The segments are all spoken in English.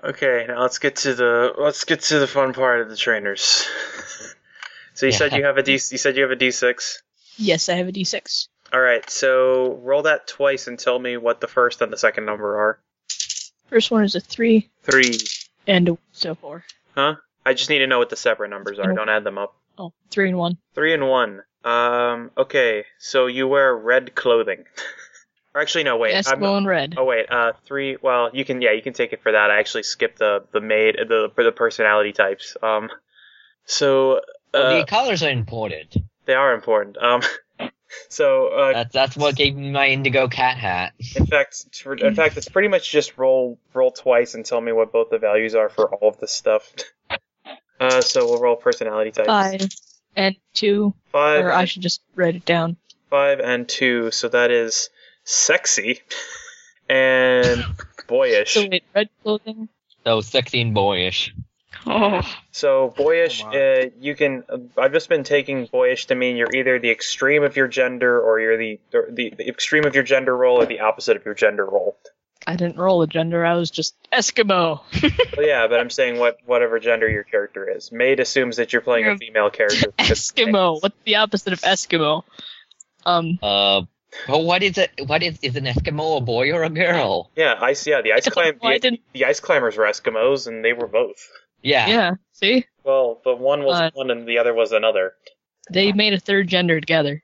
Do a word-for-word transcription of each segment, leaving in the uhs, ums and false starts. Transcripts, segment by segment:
Okay, now let's get to the let's get to the fun part of the trainers. So you Yeah. said you have a D. You said you have a D six. Yes, I have a D six. All right, so roll that twice and tell me what the first and the second number are. First one is a three Three. and a so four. Huh? I just need to know what the separate numbers are. And- Don't add them up. Oh, three and one. Three and one. Um. Okay, so you wear red clothing. Or actually, no. Wait. I'm- Eskimo and red. Oh wait, uh, three. Well, you can, yeah, you can take it for that. I actually skipped the the maid the for the personality types. Um, so Well, uh, the colors are important. they are important. Um, so uh, That's that's what gave me my indigo cat hat. in fact, for- in fact, it's pretty much just roll roll twice and tell me what both the values are for all of this stuff. Uh, so we'll roll personality types. Five and two. Five Or I and- should just write it down. Five and two. So that is sexy and boyish. So wait, red clothing. So sexy and boyish. Oh, So boyish, Come on. uh, you can. Uh, I've just been taking boyish to mean you're either the extreme of your gender, or you're the or the, the extreme of your gender role, or the opposite of your gender role. I didn't roll a gender. I was just Eskimo. Well, yeah, but I'm saying what whatever gender your character is. Maid assumes that you're playing You're a female character. because- Eskimo. What's the opposite of Eskimo? Um, Uh, well, what is it? What is is an Eskimo a boy or a girl? Yeah, ice. Yeah, the ice climb. Well, I The, didn't- the ice climbers were Eskimos, and they were both. Yeah. yeah. See, Well, but one was Uh, one, and the other was another. they made a third gender together.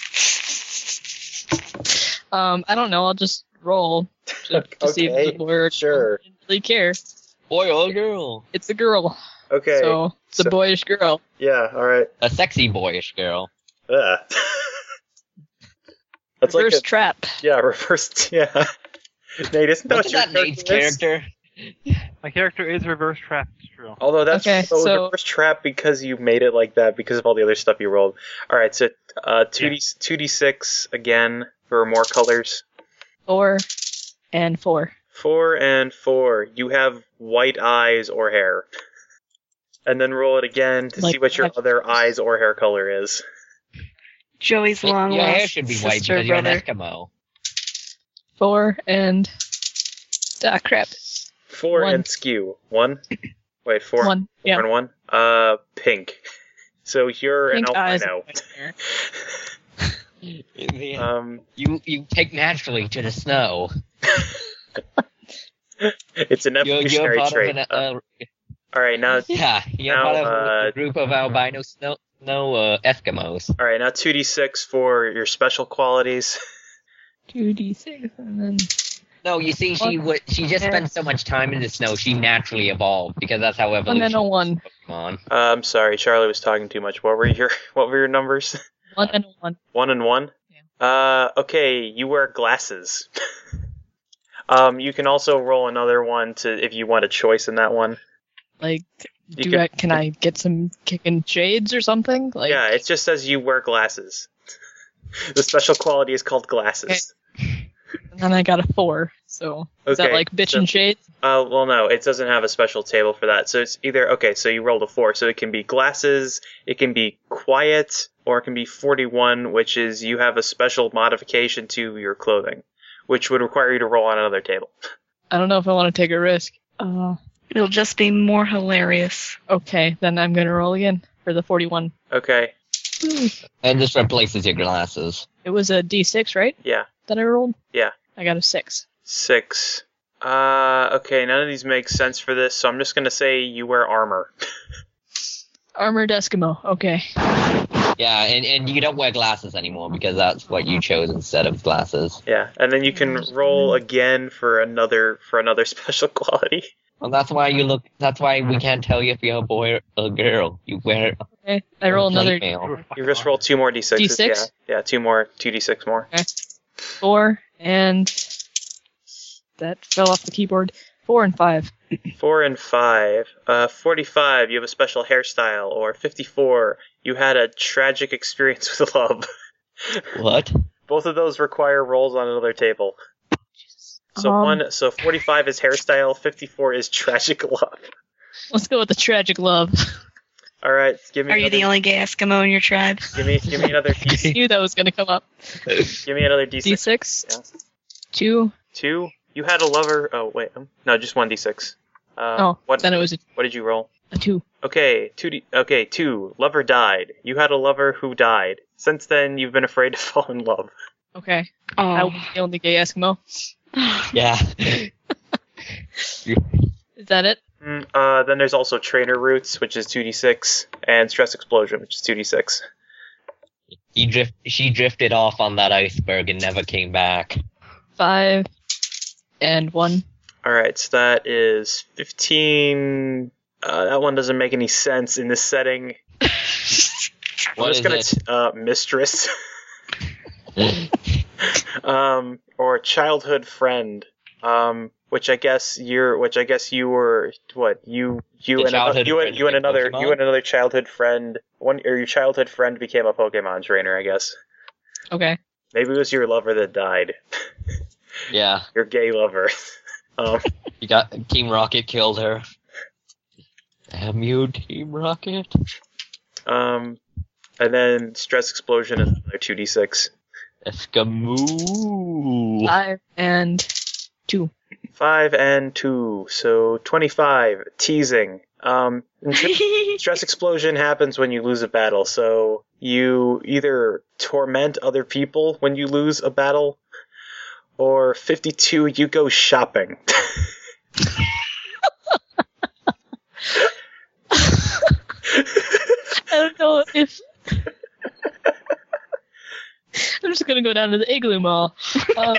Um, I don't know. I'll just roll to, to see if Okay, it's a boy or a sure. girl. I didn't really care. Boy or girl? It's a girl, Okay. so it's a so- boyish girl. Yeah. All right. A sexy boyish girl. Ugh. That's Reverse like a, trap. yeah, reverse. Yeah. Nate, isn't that what What's your that Nate's character is? character? My character is reverse trap. It's true. Although that's Okay, so, so- reverse trap because you made it like that because of all the other stuff you rolled. All right, so uh, two d two d six again for more colors. Four and four. Four and four. You have white eyes or hair. And then roll it again to Like see what your black other eyes. eyes or hair color is. Joey's long Your hair lost should be white sister because you're an brother. Eskimo. Four and ah crap. Four One. and skew. One. Wait, four. One. Four Yeah. and one. Uh, pink. So you're Pink an eyes. albino. Yeah. Um, You you take naturally to the snow. it's an You're, you're evolutionary part trait. of an, Uh, uh, all right, now yeah, you're now, part of uh, a group of albino snow, snow uh, Eskimos. all right, now two d six for your special qualities. Two d six and then No, you see, she would she just Yeah. spent so much time in the snow, she naturally evolved because that's how one evolution and a one. works, Pokemon. Uh, I'm sorry, Charlie was talking too much. What were your What were your numbers? One and a one. One and one. Uh, okay, you wear glasses. um, you can also roll another one to if you want a choice in that one. Like, You do can- I can I get some kicking shades or something? Like, Yeah, it just says you wear glasses. The special quality is called glasses. and then I got a four. So is that Okay, like bitch so- and shades? Uh, well, no, it doesn't have a special table for that. So it's either, okay, so you rolled a four, so it can be glasses, it can be quiet, or it can be forty-one, which is you have a special modification to your clothing, which would require you to roll on another table. I don't know if I want to take a risk. Uh, It'll just be more hilarious. okay, then I'm gonna roll again for the forty-one. Okay, And this replaces your glasses. It was a D six, right? yeah, That I rolled. yeah. I got a six. Six. Uh, okay, none of these make sense for this, so I'm just gonna say you wear armor. Armored Eskimo. Okay. Yeah, and, and you don't wear glasses anymore because that's what you chose instead of glasses. Yeah, and then you can roll again for another for another special quality. Well, that's why you look. That's why we can't tell you if you're a boy or a girl. You wear. Okay. I roll another female. You just roll two more d sixes. D six? Yeah, yeah, two more, two d six more. four and that fell off the keyboard. Four and five. Four and five. Uh, forty-five, you have a special hairstyle, or fifty-four, you had a tragic experience with love. What? Both of those require rolls on another table. So Um, one, so forty-five is hairstyle, fifty-four is tragic love. Let's go with the tragic love. All right, give me. Are you another, the only gay Eskimo in your tribe? Give me, give me another I d. knew that was gonna come up. Give me another d six. D six. Yeah. Two. Two. You had a lover. Oh wait, um, no, just one d six. Uh, Oh, what then it was a, what did you roll? a two. Okay, two. D- okay, two. Lover died. You had a lover who died. Since then, you've been afraid to fall in love. Okay. I Oh. was the only gay Eskimo. Yeah. Is that it? Mm, uh, then there's also trainer roots, which is two d six, and stress explosion, which is two d six. He drift. She drifted off on that iceberg and never came back. Five and one. All right, so that is fifteen. Uh, that one doesn't make any sense in this setting. I'm What just is gonna it? T- uh, mistress. um, or childhood friend. Um, which I guess you're, which I guess you were, what you you The and childhood you and friend you and became another Pokemon? you and another childhood friend. One or your childhood friend became a Pokemon trainer, I guess. Okay. Maybe it was your lover that died. Yeah. Your gay lover. um, You got Team Rocket killed her. Damn you, Team Rocket. um, and then stress explosion is another two d six. Escamoo. Five and two. Five and two, so twenty-five. Teasing. Um, and tr- stress explosion happens when you lose a battle, so you either torment other people when you lose a battle, or fifty-two, you go shopping. I don't know if. I'm just gonna go down to the Igloo Mall. Uh,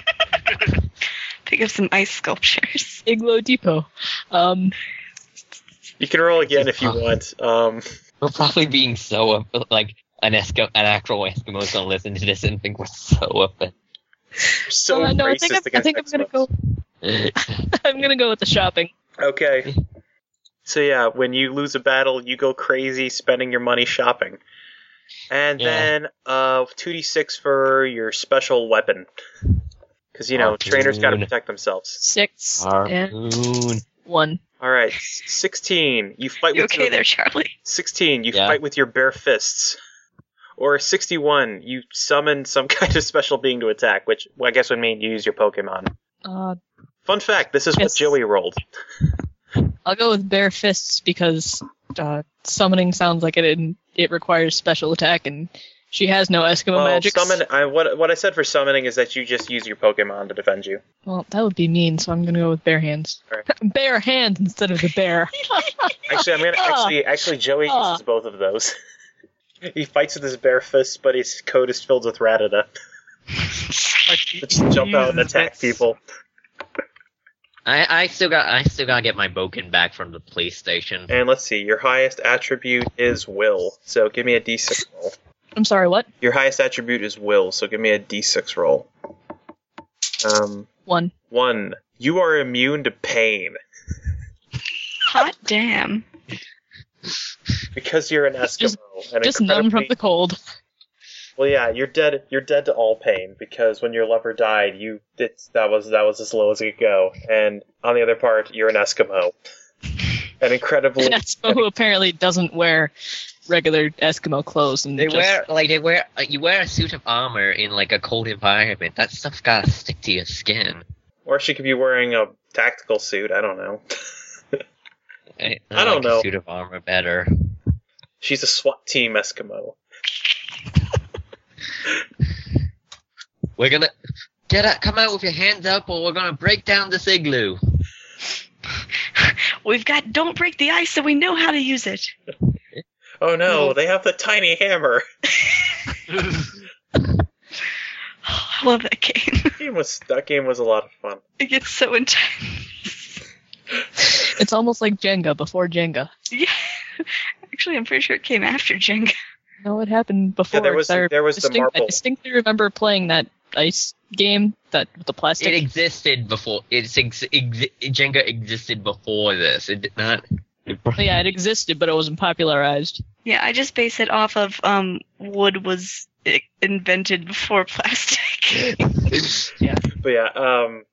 Pick up some ice sculptures. Igloo Depot. Um, You can roll again if you want. Um, We're probably being so uh, like an Esco, an actual Eskimo's gonna listen to this and think we're so offended. so uh, no, I racist think I'm, I against think I'm gonna Eskimos. go. I'm gonna go with the shopping. Okay. So yeah, when you lose a battle, you go crazy spending your money shopping. And Yeah. then uh, two d six for your special weapon. Because, you know, Harpoon. trainers gotta protect themselves. Six and Harpoon. one. Alright, sixteen. You fight You with okay your, there, Charlie? sixteen. You Yeah. fight with your bare fists. Or sixty-one. You summon some kind of special being to attack, which well, I guess would mean you use your Pokemon. Uh, Fun fact, this is what Yes. Joey rolled. I'll go with bare fists because uh, summoning sounds like it it requires special attack, and she has no Eskimo Well, magics. summon. I, what what I said for summoning is that you just use your Pokemon to defend you. Well, that would be mean, so I'm gonna go with bare hands. Alright. Bare hands instead of the bear. Actually, I'm gonna Ah. actually actually Joey Ah. uses both of those. He fights with his bare fists, but his coat is filled with Rattata. Just jump out and attack people. I, I still got I still gotta get my Boken back from the PlayStation. And let's see, your highest attribute is Will. So give me a D six roll. I'm sorry, what? Your highest attribute is Will. So give me a D six roll. Um, One. one. You are immune to pain Hot damn. because you're an Eskimo. Just- and Just numb from incredibly- the cold. Well, yeah, you're dead. You're dead to all pain because when your lover died, you it, that was that was as low as it could go. And on the other part, you're an Eskimo, and incredibly, An Eskimo who apparently doesn't wear regular Eskimo clothes and They just, wear like they wear uh, you wear a suit of armor in like a cold environment. That stuff's gotta stick to your skin. or she could be wearing a tactical suit. I don't know. I, I don't like know. A suit of armor better. She's a SWAT team Eskimo. We're gonna get out, come out with your hands up, or we're gonna break down this igloo. We've got don't break the ice so we know how to use it. Oh no, No. they have the tiny hammer. I love that game. That game was that game was a lot of fun. It gets so intense. It's almost like Jenga before Jenga. Yeah. Actually, I'm pretty sure it came after Jenga. No, it happened before. Yeah, there was 'cause I there was the distinct- I marble. distinctly remember playing that ice game, that with the plastic. It existed before. It's ex- ex- Jenga existed before this. It did not. It, Well, yeah, it existed, but it wasn't popularized. Yeah, I just base it off of um wood was i- invented before plastic. But yeah, um,